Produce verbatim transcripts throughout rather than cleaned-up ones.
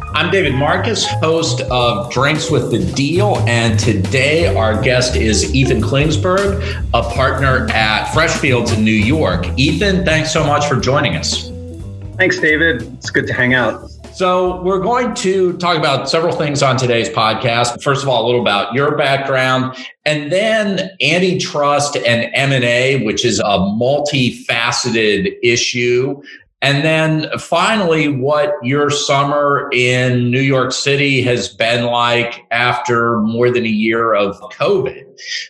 I'm David Marcus, host of Drinks with the Deal, and today our guest is Ethan Klingsberg, a partner at Freshfields in New York. Ethan, thanks so much for joining us. Thanks, David. It's good to hang out. So we're going to talk about several things on today's podcast. First of all, a little about your background, and then antitrust and M and A, which is a multifaceted issue. And then finally, what your summer in New York City has been like after more than a year of COVID.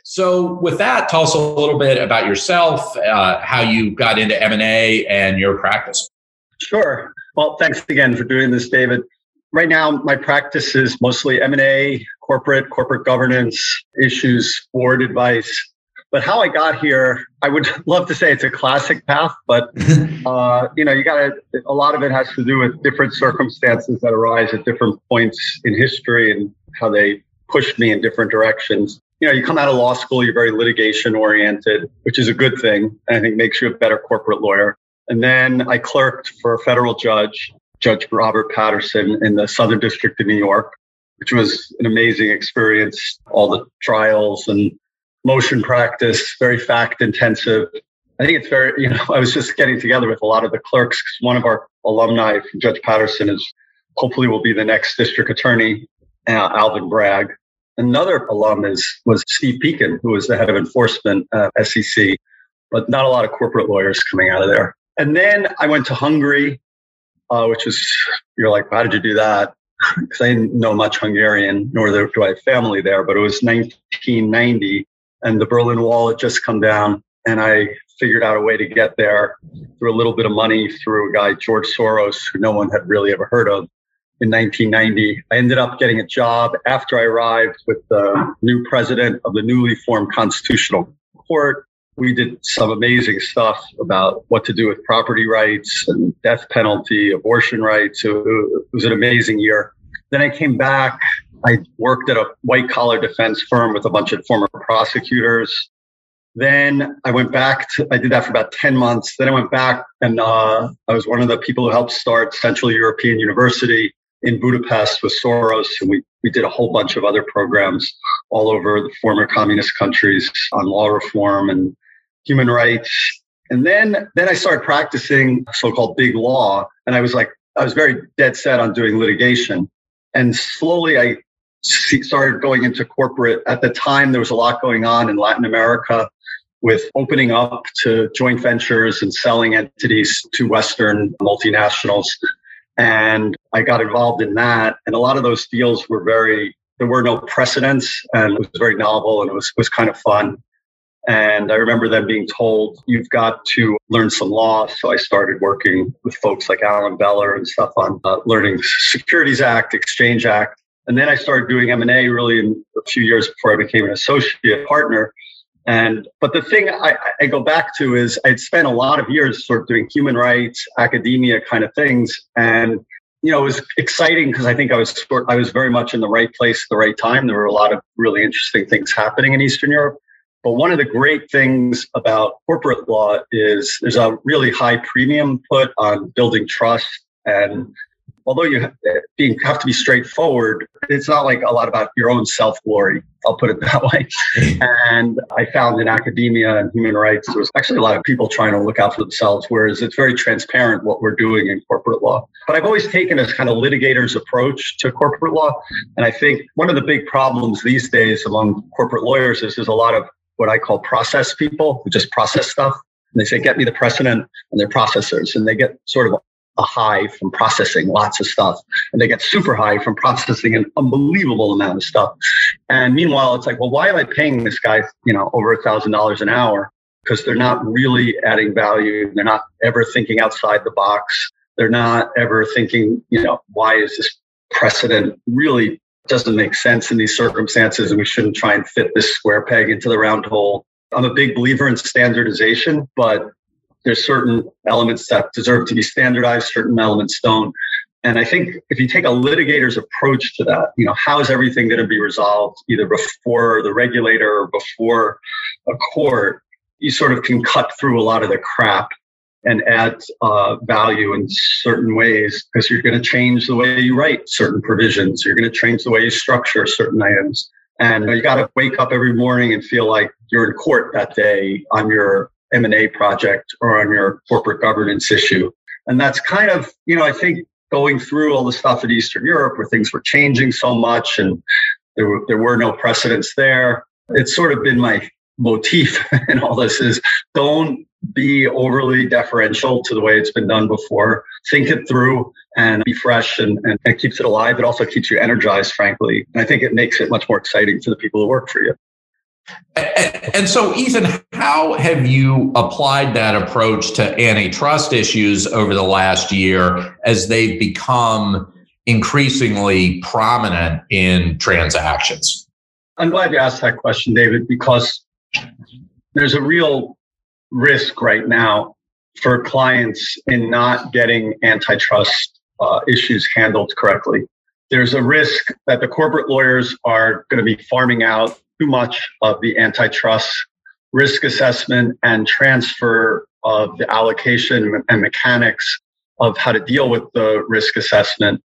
So with that, tell us a little bit about yourself, uh, how you got into M and A and your practice. Sure. Well, thanks again for doing this, David. Right now, my practice is mostly M and A, corporate, corporate governance issues, board advice. But how I got here, I would love to say it's a classic path, but uh, you know, you got to. A lot of it has to do with different circumstances that arise at different points in history and how they pushed me in different directions. You know, you come out of law school, you're very litigation oriented, which is a good thing, and I think makes you a better corporate lawyer. And then I clerked for a federal judge, Judge Robert Patterson, in the Southern District of New York, which was an amazing experience. All the trials and motion practice, very fact intensive. I think it's very, you know, I was just getting together with a lot of the clerks. One of our alumni from Judge Patterson is hopefully will be the next district attorney, uh, Alvin Bragg. Another alum is was Steve Pekin, who was the head of enforcement at S E C, but not a lot of corporate lawyers coming out of there. And then I went to Hungary, uh, which was, you're like, how did you do that? Because I didn't know much Hungarian, nor do I have family there, but it was nineteen ninety. And the Berlin Wall had just come down, and I figured out a way to get there through a little bit of money through a guy, George Soros, who no one had really ever heard of, in nineteen ninety. I ended up getting a job after I arrived with the new president of the newly formed Constitutional Court. We did some amazing stuff about what to do with property rights and death penalty, abortion rights. So it was an amazing year. Then I came back. I worked at a white collar defense firm with a bunch of former prosecutors. Then I went back to, I did that for about ten months. Then I went back and uh, I was one of the people who helped start Central European University in Budapest with Soros. And we, we did a whole bunch of other programs all over the former communist countries on law reform and human rights. And then, then I started practicing so-called big law. And I was like, I was very dead set on doing litigation. And slowly I started going into corporate. At the time, there was a lot going on in Latin America with opening up to joint ventures and selling entities to Western multinationals. And I got involved in that. And a lot of those deals were very, there were no precedents, and it was very novel, and it was, was kind of fun. And I remember them being told, you've got to learn some law. So I started working with folks like Alan Beller and stuff on uh, learning Securities Act, Exchange Act. And then I started doing M and A really in a few years before I became an associate partner. And but the thing I, I go back to is I'd spent a lot of years sort of doing human rights, academia kind of things. And, you know, it was exciting because I think I was I was very much in the right place at the right time. There were a lot of really interesting things happening in Eastern Europe. But one of the great things about corporate law is there's a really high premium put on building trust. And although you have, being, have to be straightforward, it's not like a lot about your own self-glory. I'll put it that way. And I found in academia and human rights, there was actually a lot of people trying to look out for themselves, whereas it's very transparent what we're doing in corporate law. But I've always taken a kind of litigator's approach to corporate law. And I think one of the big problems these days among corporate lawyers is there's a lot of what I call process people who just process stuff. And they say, get me the precedent, and they're processors. And they get sort of a high from processing lots of stuff. And they get super high from processing an unbelievable amount of stuff. And meanwhile, it's like, well, why am I paying this guy, you know, over a thousand dollars an hour? Because they're not really adding value. They're not ever thinking outside the box. They're not ever thinking, you know, why is this precedent really doesn't make sense in these circumstances, and we shouldn't try and fit this square peg into the round hole. I'm a big believer in standardization, but there's certain elements that deserve to be standardized, certain elements don't. And I think if you take a litigator's approach to that, you know, how is everything going to be resolved either before the regulator or before a court, you sort of can cut through a lot of the crap and add uh, value in certain ways, because you're going to change the way you write certain provisions. You're going to change the way you structure certain items. And you got to wake up every morning and feel like you're in court that day on your M and A project or on your corporate governance issue. And that's kind of, you know, I think going through all the stuff in Eastern Europe where things were changing so much and there were, there were no precedents there, it's sort of been my motif in all this is don't be overly deferential to the way it's been done before. Think it through and be fresh, and, and it keeps it alive. It also keeps you energized, frankly. And I think it makes it much more exciting for the people who work for you. And so, Ethan, how have you applied that approach to antitrust issues over the last year as they've become increasingly prominent in transactions? I'm glad you asked that question, David, because there's a real risk right now for clients in not getting antitrust uh, issues handled correctly. There's a risk that the corporate lawyers are going to be farming out too much of the antitrust risk assessment and transfer of the allocation and mechanics of how to deal with the risk assessment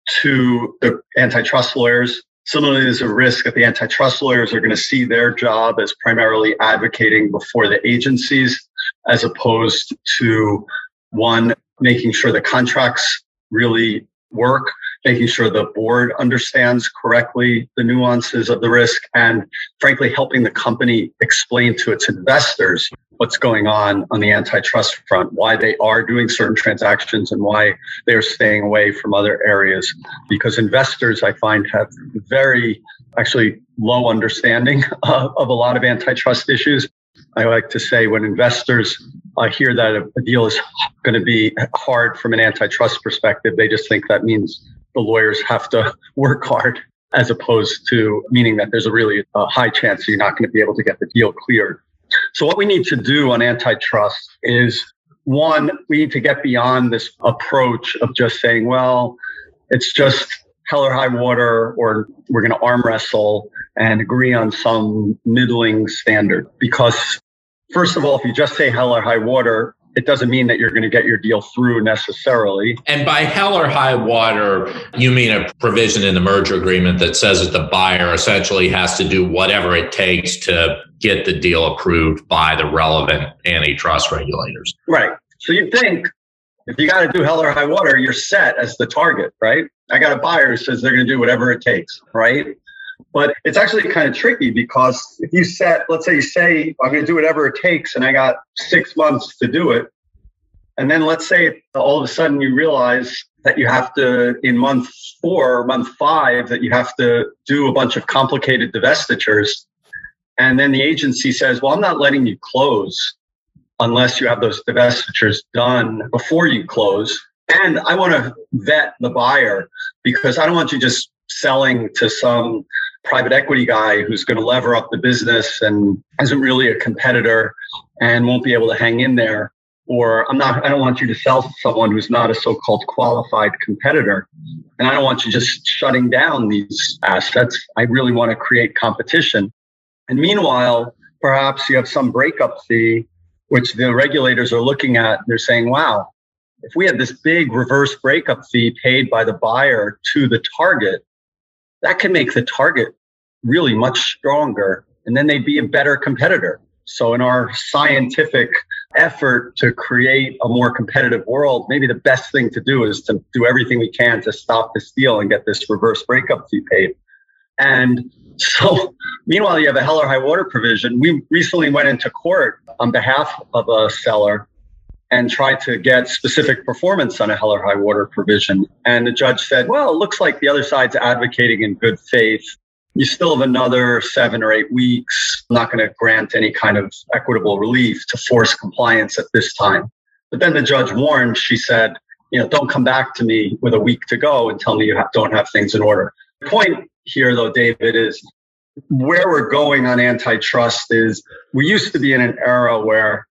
to the antitrust lawyers. Similarly, there's a risk that the antitrust lawyers are going to see their job as primarily advocating before the agencies, as opposed to, one, making sure the contracts really work, making sure the board understands correctly the nuances of the risk, and frankly, helping the company explain to its investors what's going on on the antitrust front, why they are doing certain transactions and why they're staying away from other areas. Because investors, I find, have very actually low understanding of, of a lot of antitrust issues. I like to say when investors uh, hear that a, a deal is going to be hard from an antitrust perspective, they just think that means the lawyers have to work hard, as opposed to meaning that there's a really a high chance you're not going to be able to get the deal cleared. So what we need to do on antitrust is, one, we need to get beyond this approach of just saying, well, it's just hell or high water, or we're going to arm wrestle and agree on some middling standard. Because first of all, if you just say hell or high water, it doesn't mean that you're going to get your deal through necessarily. And by hell or high water, you mean a provision in the merger agreement that says that the buyer essentially has to do whatever it takes to get the deal approved by the relevant antitrust regulators. Right. So you think if you got to do hell or high water, you're set as the target, right? I got a buyer who says they're going to do whatever it takes, right? But it's actually kind of tricky, because if you set, let's say you say, I'm going to do whatever it takes, and I got six months to do it. And then let's say all of a sudden you realize that you have to, in month four or month five, that you have to do a bunch of complicated divestitures. And then the agency says, well, I'm not letting you close unless you have those divestitures done before you close. And I want to vet the buyer, because I don't want you just selling to some private equity guy who's going to lever up the business and isn't really a competitor and won't be able to hang in there. Or I'm not, I don't want you to sell to someone who's not a so-called qualified competitor. And I don't want you just shutting down these assets. I really want to create competition. And meanwhile, perhaps you have some breakup fee, which the regulators are looking at. They're saying, wow, if we had this big reverse breakup fee paid by the buyer to the target, that can make the target really much stronger, and then they'd be a better competitor. So in our scientific effort to create a more competitive world, maybe the best thing to do is to do everything we can to stop this deal and get this reverse breakup fee paid. And so meanwhile, you have a hell or high water provision. We recently went into court on behalf of a seller and tried to get specific performance on a hell or high water provision. And the judge said, well, it looks like the other side's advocating in good faith. You still have another seven or eight weeks. I'm not going to grant any kind of equitable relief to force compliance at this time. But then the judge warned, she said, you know, don't come back to me with a week to go and tell me you have, don't have things in order. The point here, though, David, is where we're going on antitrust is we used to be in an era where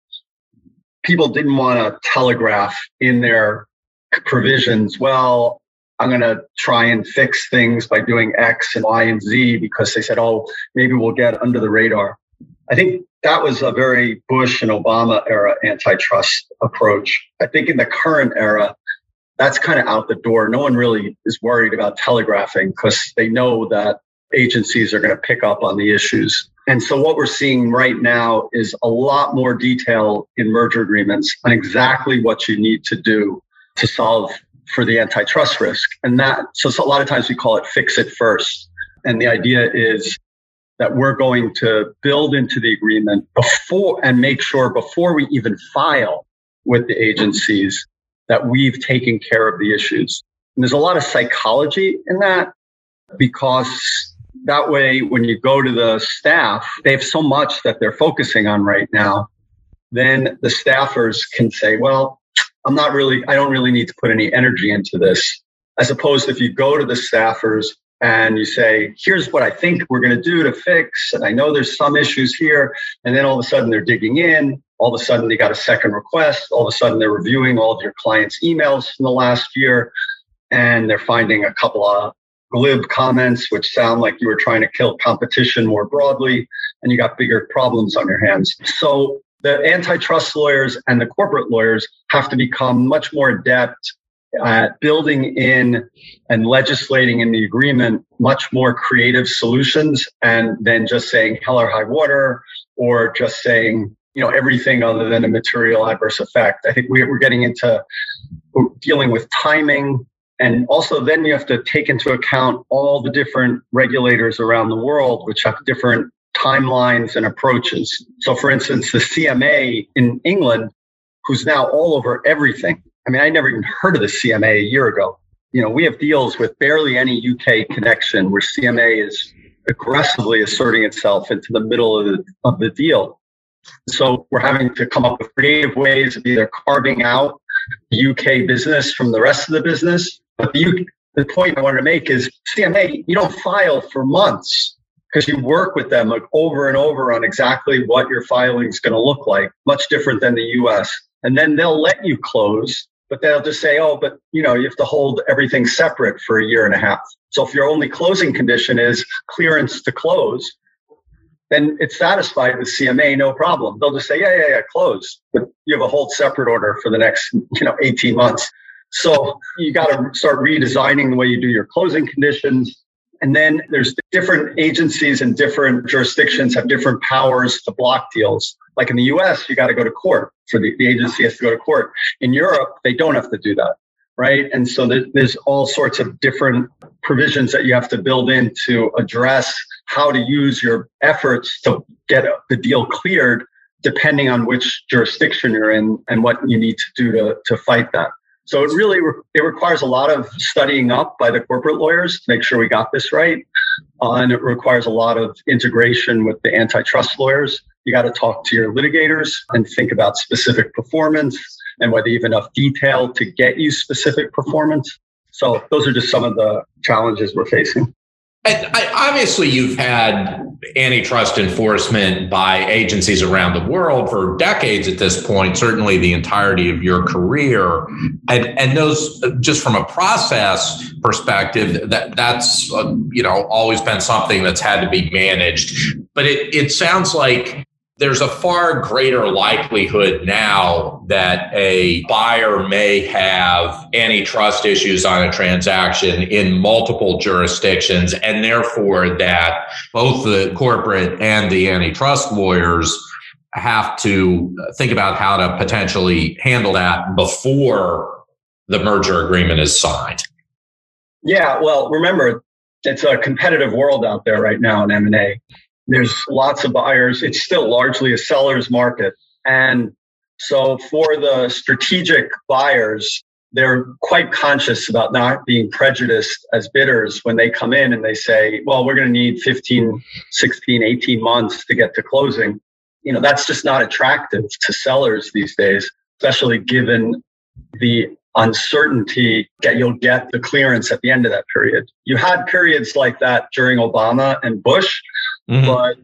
people didn't want to telegraph in their provisions, well, I'm going to try and fix things by doing X and Y and Z, because they said, oh, maybe we'll get under the radar. I think that was a very Bush and Obama era antitrust approach. I think in the current era, that's kind of out the door. No one really is worried about telegraphing because they know that agencies are going to pick up on the issues. And so what we're seeing right now is a lot more detail in merger agreements on exactly what you need to do to solve for the antitrust risk. And that, so, so a lot of times we call it fix it first. And the idea is that we're going to build into the agreement before and make sure before we even file with the agencies that we've taken care of the issues. And there's a lot of psychology in that, because that way, when you go to the staff, they have so much that they're focusing on right now. Then the staffers can say, well, I'm not really, I don't really need to put any energy into this. As opposed to if you go to the staffers and you say, here's what I think we're going to do to fix. And I know there's some issues here. And then all of a sudden they're digging in. All of a sudden they got a second request. All of a sudden they're reviewing all of your clients' emails from the last year. And they're finding a couple of glib comments, which sound like you were trying to kill competition more broadly, and you got bigger problems on your hands. So the antitrust lawyers and the corporate lawyers have to become much more adept at building in and legislating in the agreement much more creative solutions, and then just saying hell or high water, or just saying, you know, everything other than a material adverse effect. I think we're getting into dealing with timing. And also then you have to take into account all the different regulators around the world, which have different timelines and approaches. So for instance, the C M A in England, who's now all over everything. I mean, I never even heard of the C M A a year ago. You know, we have deals with barely any U K connection where C M A is aggressively asserting itself into the middle of the, of the deal. So we're having to come up with creative ways of either carving out the U K business from the rest of the business. But the, U K, the point I wanted to make is C M A, you don't file for months because you work with them like over and over on exactly what your filing is going to look like, much different than the U S. And then they'll let you close, but they'll just say, oh, but you know, you have to hold everything separate for a year and a half. So if your only closing condition is clearance to close, then it's satisfied with C M A, no problem. They'll just say, yeah, yeah, yeah, close. But you have a hold separate order for the next, you know, eighteen months. So you got to start redesigning the way you do your closing conditions. And then there's different agencies and different jurisdictions have different powers to block deals. Like in the U S, you got to go to court. So the, the agency has to go to court. In Europe, they don't have to do that, right? And so there, there's all sorts of different provisions that you have to build in to address how to use your efforts to get the deal cleared, depending on which jurisdiction you're in and what you need to do to, to fight that. So it really, it requires a lot of studying up by the corporate lawyers to make sure we got this right. Uh, and it requires a lot of integration with the antitrust lawyers. You got to talk to your litigators and think about specific performance and whether you have enough detail to get you specific performance. So those are just some of the challenges we're facing. And I, obviously, you've had antitrust enforcement by agencies around the world for decades at this point, certainly the entirety of your career. And, and those, just from a process perspective, that that's, uh, you know, always been something that's had to be managed. But it, it sounds like there's a far greater likelihood now that a buyer may have antitrust issues on a transaction in multiple jurisdictions, and therefore that both the corporate and the antitrust lawyers have to think about how to potentially handle that before the merger agreement is signed. Yeah, well, remember, it's a competitive world out there right now in M and A. There's lots of buyers. It's still largely a seller's market. And so for the strategic buyers, they're quite conscious about not being prejudiced as bidders when they come in and they say, well, we're going to need fifteen, sixteen, eighteen months to get to closing. You know, that's just not attractive to sellers these days, especially given the uncertainty that you'll get the clearance at the end of that period. You had periods like that during Obama and Bush. Mm-hmm. But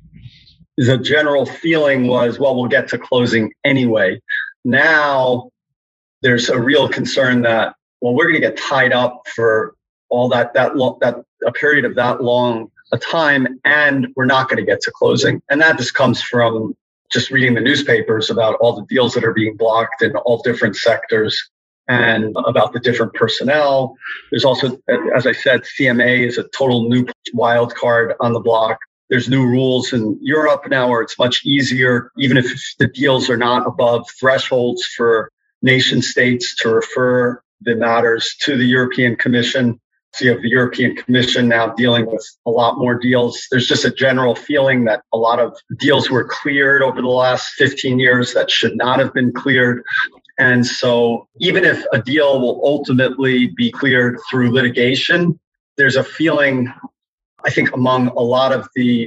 the general feeling was, well, we'll get to closing anyway. Now there's a real concern that, well, we're going to get tied up for all that, that, lo- that a period of that long a time, and we're not going to get to closing. And that just comes from just reading the newspapers about all the deals that are being blocked in all different sectors and about the different personnel. There's also, as I said, C M A is a total new wild card on the block. There's new rules in Europe now where it's much easier, even if the deals are not above thresholds, for nation states to refer the matters to the European Commission. So you have the European Commission now dealing with a lot more deals. There's just a general feeling that a lot of deals were cleared over the last fifteen years that should not have been cleared. And so even if a deal will ultimately be cleared through litigation, there's a feeling, I think, among a lot of the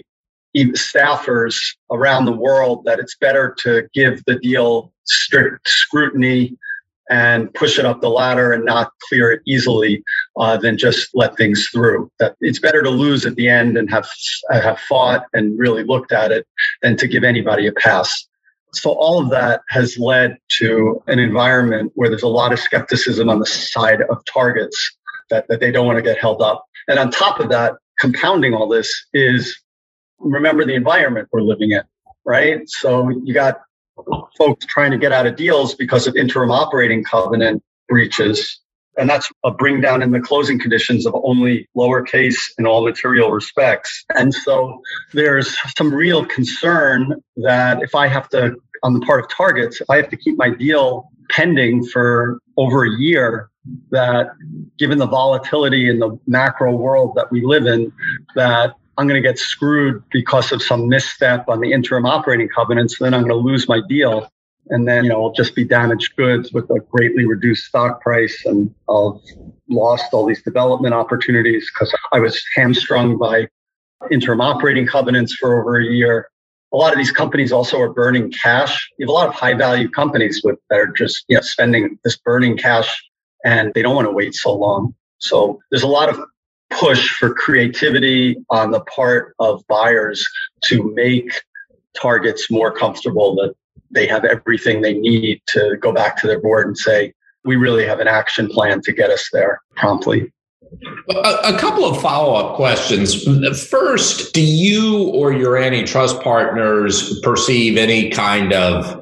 staffers around the world that it's better to give the deal strict scrutiny and push it up the ladder and not clear it easily uh, than just let things through. That it's better to lose at the end and have have fought and really looked at it than to give anybody a pass. So all of that has led to an environment where there's a lot of skepticism on the side of targets that, that they don't want to get held up. And on top of that, compounding all this is, remember the environment we're living in, right? So you got folks trying to get out of deals because of interim operating covenant breaches. And that's a bring down in the closing conditions of only lowercase in all material respects. And so there's some real concern that if I have to, on the part of targets, if I have to keep my deal pending for over a year, that given the volatility in the macro world that we live in, that I'm going to get screwed because of some misstep on the interim operating covenants. Then I'm going to lose my deal. And then, you know, it'll just be damaged goods with a greatly reduced stock price. And I'll lost all these development opportunities because I was hamstrung by interim operating covenants for over a year. A lot of these companies also are burning cash. You have a lot of high value companies with that are just, you know, spending this burning cash, and they don't want to wait so long. So there's a lot of push for creativity on the part of buyers to make targets more comfortable that they have everything they need to go back to their board and say, we really have an action plan to get us there promptly. A, a couple of follow-up questions. First, do you or your antitrust partners perceive any kind of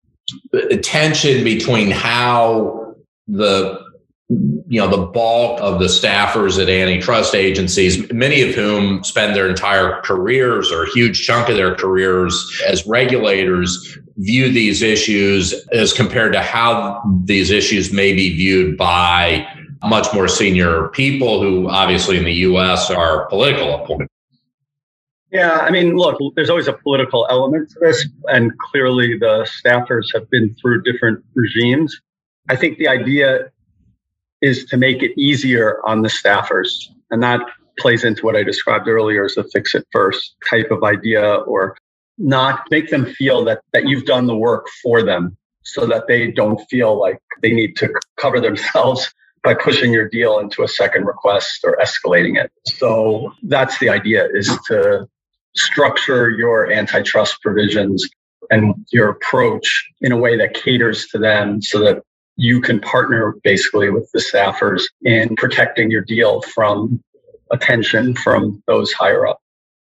tension between how the you know, the bulk of the staffers at antitrust agencies, many of whom spend their entire careers or a huge chunk of their careers as regulators, view these issues as compared to how these issues may be viewed by much more senior people who obviously in the U S are political appointed? Yeah, I mean, look, there's always a political element to this, and clearly the staffers have been through different regimes. I think the idea is to make it easier on the staffers. And that plays into what I described earlier as a fix it first type of idea, or not make them feel that, that you've done the work for them so that they don't feel like they need to cover themselves by pushing your deal into a second request or escalating it. So that's the idea, is to structure your antitrust provisions and your approach in a way that caters to them so that you can partner basically with the staffers in protecting your deal from attention from those higher up.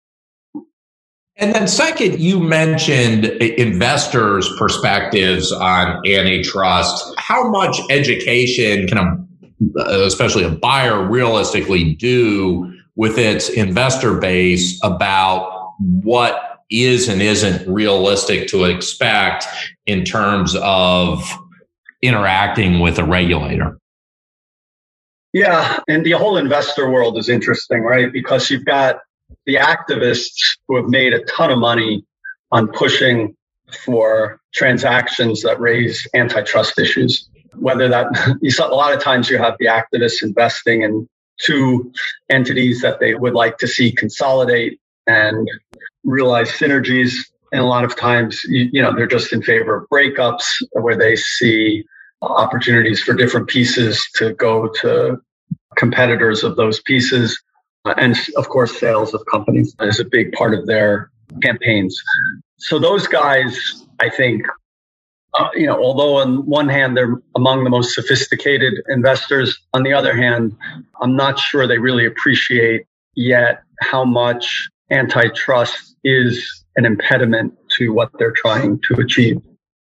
And then second, you mentioned investors' perspectives on antitrust. How much education can a, especially a buyer realistically do with its investor base about what is and isn't realistic to expect in terms of interacting with a regulator? Yeah, and the whole investor world is interesting, right? Because you've got the activists who have made a ton of money on pushing for transactions that raise antitrust issues. Whether that, you saw a lot of times you have the activists investing in two entities that they would like to see consolidate and realize synergies. And a lot of times, you, you know, they're just in favor of breakups where they see opportunities for different pieces to go to competitors of those pieces. And of course, sales of companies is a big part of their campaigns. So those guys, I think, uh, you know, although on one hand, they're among the most sophisticated investors, on the other hand, I'm not sure they really appreciate yet how much antitrust is an impediment to what they're trying to achieve.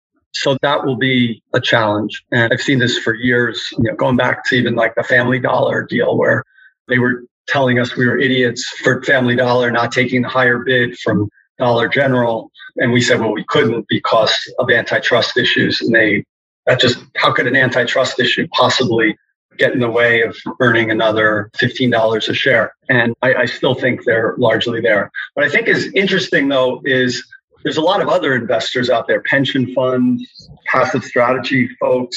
So that will be a challenge. And I've seen this for years, you know, going back to even like the Family Dollar deal where they were telling us we were idiots for Family Dollar not taking the higher bid from Dollar General. And we said, well, we couldn't because of antitrust issues. And they, that just, how could an antitrust issue possibly get in the way of earning another fifteen dollars a share? And I, I still think they're largely there. What I think is interesting, though, is there's a lot of other investors out there, pension funds, passive strategy folks,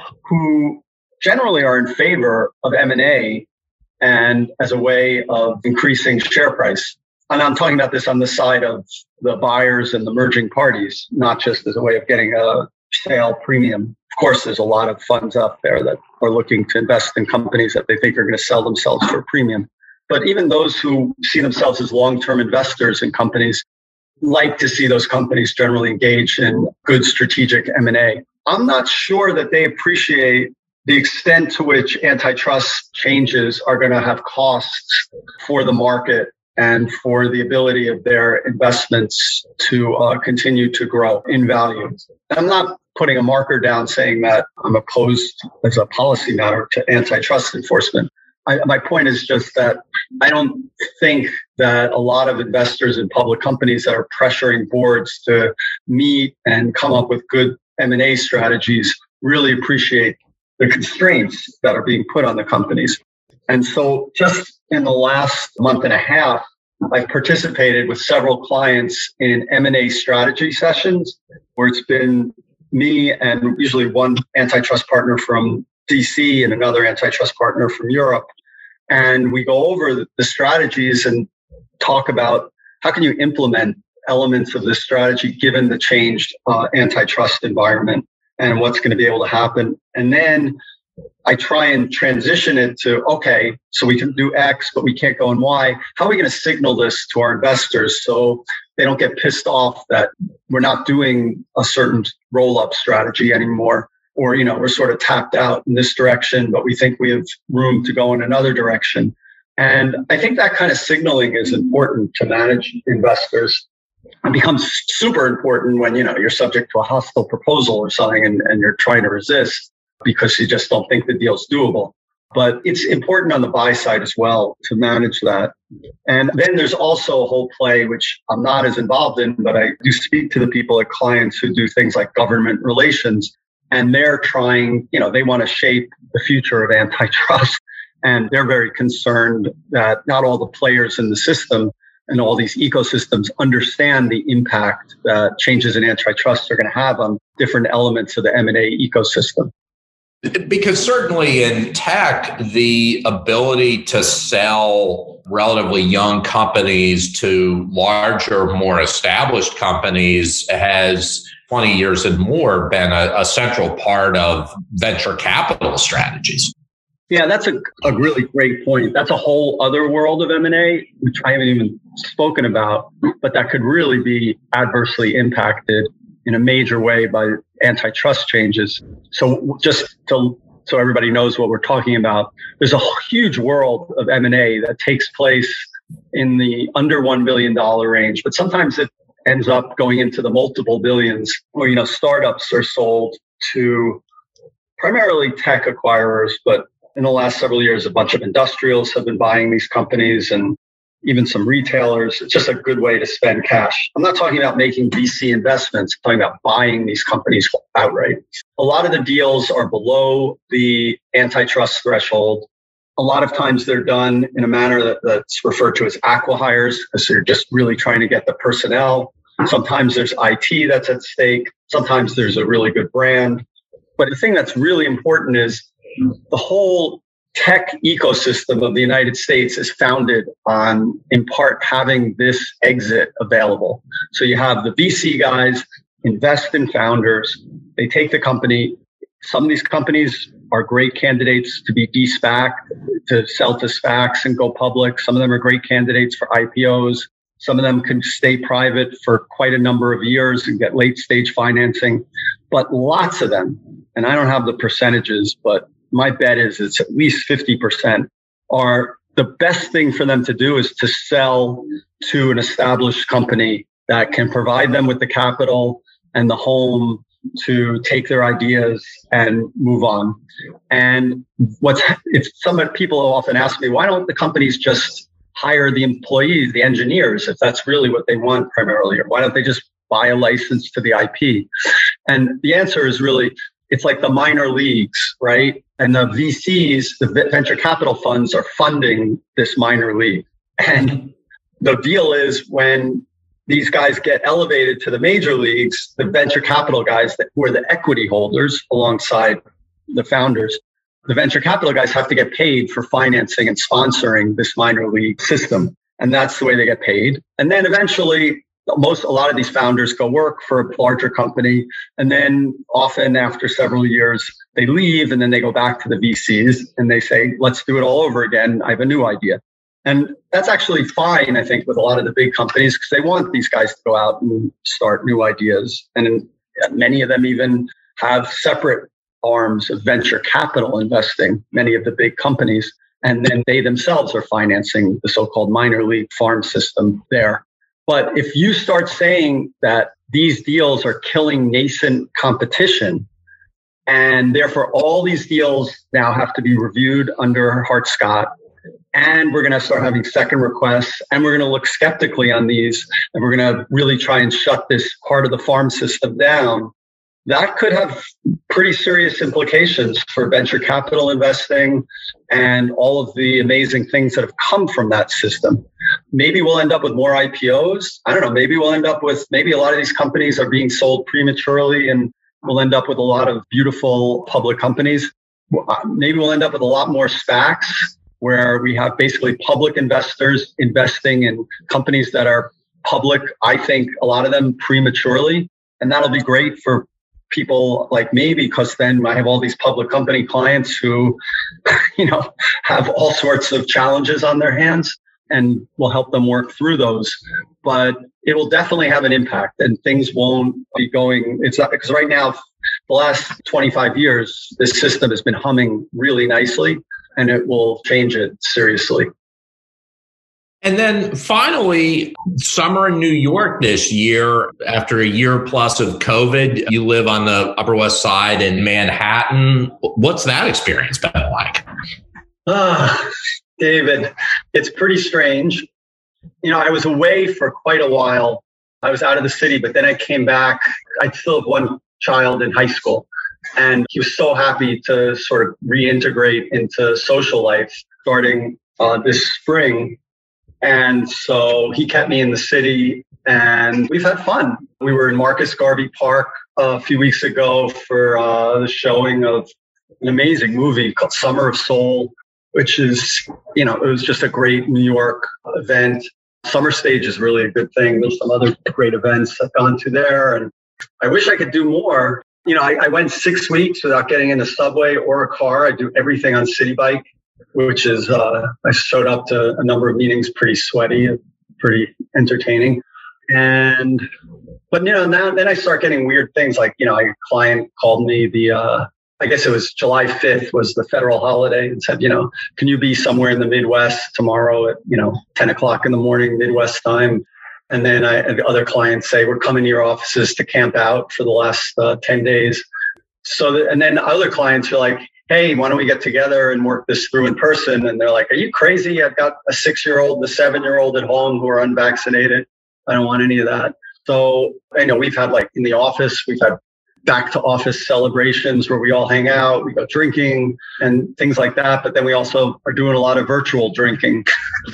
who generally are in favor of M and A and as a way of increasing share price. And I'm talking about this on the side of the buyers and the merging parties, not just as a way of getting a sale premium. Of course, there's a lot of funds out there that are looking to invest in companies that they think are going to sell themselves for a premium. But even those who see themselves as long-term investors in companies like to see those companies generally engage in good strategic M and A. I'm not sure that they appreciate the extent to which antitrust changes are going to have costs for the market and for the ability of their investments to uh, continue to grow in value. I'm not putting a marker down saying that I'm opposed as a policy matter to antitrust enforcement. I, my point is just that I don't think that a lot of investors in public companies that are pressuring boards to meet and come up with good M and A strategies really appreciate the constraints that are being put on the companies. And so just in the last month and a half, I've participated with several clients in M and A strategy sessions where it's been me and usually one antitrust partner from D C and another antitrust partner from Europe. And we go over the strategies and talk about how can you implement elements of this strategy given the changed uh, antitrust environment and what's going to be able to happen. And then I try and transition it to, okay, so we can do X, but we can't go in Y. How are we going to signal this to our investors so they don't get pissed off that we're not doing a certain roll-up strategy anymore? Or, you know, we're sort of tapped out in this direction, but we think we have room to go in another direction. And I think that kind of signaling is important to manage investors. It becomes super important when, you know, you're subject to a hostile proposal or something and, and you're trying to resist because you just don't think the deal's doable. But it's important on the buy side as well to manage that. And then there's also a whole play, which I'm not as involved in, but I do speak to the people at clients who do things like government relations. And they're trying, you know, they want to shape the future of antitrust. And they're very concerned that not all the players in the system and all these ecosystems understand the impact that changes in antitrust are going to have on different elements of the M and A ecosystem. Because certainly in tech, the ability to sell relatively young companies to larger, more established companies has twenty years and more been a, a central part of venture capital strategies. Yeah, that's a, a really great point. That's a whole other world of M and A, which I haven't even spoken about, but that could really be adversely impacted in a major way by antitrust changes. So just to, so everybody knows what we're talking about, there's a huge world of M and A that takes place in the under one billion dollars range, but sometimes it ends up going into the multiple billions where, you know, startups are sold to primarily tech acquirers, but in the last several years, a bunch of industrials have been buying these companies and even some retailers. It's just a good way to spend cash. I'm not talking about making V C investments. I'm talking about buying these companies outright. A lot of the deals are below the antitrust threshold. A lot of times they're done in a manner that, that's referred to as acqui-hires, because you're just really trying to get the personnel. Sometimes there's I T that's at stake. Sometimes there's a really good brand. But the thing that's really important is the whole tech ecosystem of the United States is founded on, in part, having this exit available. So you have the V C guys invest in founders. They take the company. Some of these companies are great candidates to be de-SPAC, to sell to SPACs and go public. Some of them are great candidates for I P Os. Some of them can stay private for quite a number of years and get late stage financing. But lots of them, and I don't have the percentages, but my bet is it's at least fifty percent are the best thing for them to do is to sell to an established company that can provide them with the capital and the home to take their ideas and move on. And what's it's some people often ask me, why don't the companies just hire the employees, the engineers, if that's really what they want primarily, or why don't they just buy a license to the I P? And the answer is really, it's like the minor leagues, right? And the V Cs, the venture capital funds, are funding this minor league. And the deal is, when these guys get elevated to the major leagues, the venture capital guys that who are the equity holders alongside the founders, the venture capital guys have to get paid for financing and sponsoring this minor league system. And that's the way they get paid. And then eventually, most, a lot of these founders go work for a larger company. And then often after several years, they leave and then they go back to the V Cs and they say, let's do it all over again. I have a new idea. And that's actually fine, I think, with a lot of the big companies, because they want these guys to go out and start new ideas. And many of them even have separate arms of venture capital investing, many of the big companies. And then they themselves are financing the so-called minor league farm system there. But if you start saying that these deals are killing nascent competition, and therefore all these deals now have to be reviewed under Hart-Scott, and we're going to start having second requests, and we're going to look skeptically on these, and we're going to really try and shut this part of the farm system down, that could have pretty serious implications for venture capital investing and all of the amazing things that have come from that system. Maybe we'll end up with more I P Os. I don't know. Maybe we'll end up with, maybe a lot of these companies are being sold prematurely, and we'll end up with a lot of beautiful public companies. Maybe we'll end up with a lot more SPACs, where we have basically public investors investing in companies that are public, I think a lot of them prematurely. And that'll be great for people like me, because then I have all these public company clients who, you know, have all sorts of challenges on their hands, and we'll help them work through those. But it will definitely have an impact, and things won't be going, it's not, because right now, the last twenty-five years, this system has been humming really nicely, and it will change it seriously. And then finally, summer in New York this year, after a year plus of COVID, you live on the Upper West Side in Manhattan. What's that experience been like? Ah, David, it's pretty strange. You know, I was away for quite a while. I was out of the city, but then I came back. I still have one child in high school, and he was so happy to sort of reintegrate into social life starting uh, this spring. And so he kept me in the city, and we've had fun. We were in Marcus Garvey Park a few weeks ago for uh, the showing of an amazing movie called Summer of Soul, which is, you know, it was just a great New York event. Summer Stage is really a good thing. There's some other great events I've gone to there, and I wish I could do more. You know, I, I went six weeks without getting in a subway or a car. I do everything on City Bike, which is, uh, I showed up to a number of meetings pretty sweaty and pretty entertaining. And, but, you know, now then I start getting weird things like, you know, a client called me the, uh, I guess it was July fifth was the federal holiday, and said, you know, can you be somewhere in the Midwest tomorrow at, you know, ten o'clock in the morning, Midwest time? And then I had other clients say, we're coming to your offices to camp out for the last uh, ten days. So, that, and then other clients are like, hey, why don't we get together and work this through in person? And they're like, are you crazy? I've got a six-year-old and a seven-year-old at home who are unvaccinated. I don't want any of that. So I know we've had, like, in the office, we've had back to office celebrations where we all hang out, we go drinking and things like that. But then we also are doing a lot of virtual drinking.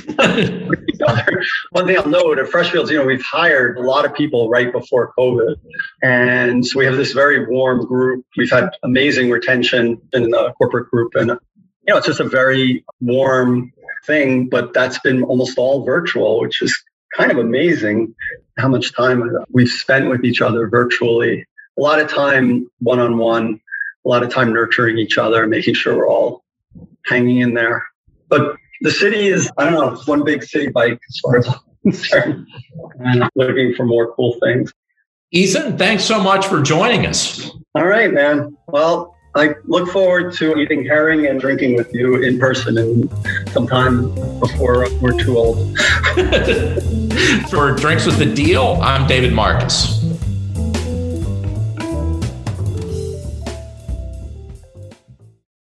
One thing I'll note at Freshfields, you know, we've hired a lot of people right before COVID. And so we have this very warm group. We've had amazing retention in the corporate group. And, you know, it's just a very warm thing, but that's been almost all virtual, which is kind of amazing how much time we've spent with each other virtually. A lot of time one-on-one, a lot of time nurturing each other, making sure we're all hanging in there. But the city is, I don't know, it's one big city bike as far as I'm concerned. And I'm looking for more cool things. Ethan, thanks so much for joining us. All right, man. Well, I look forward to eating herring and drinking with you in person and sometime before we're too old. For Drinks with the Deal, I'm David Marcus.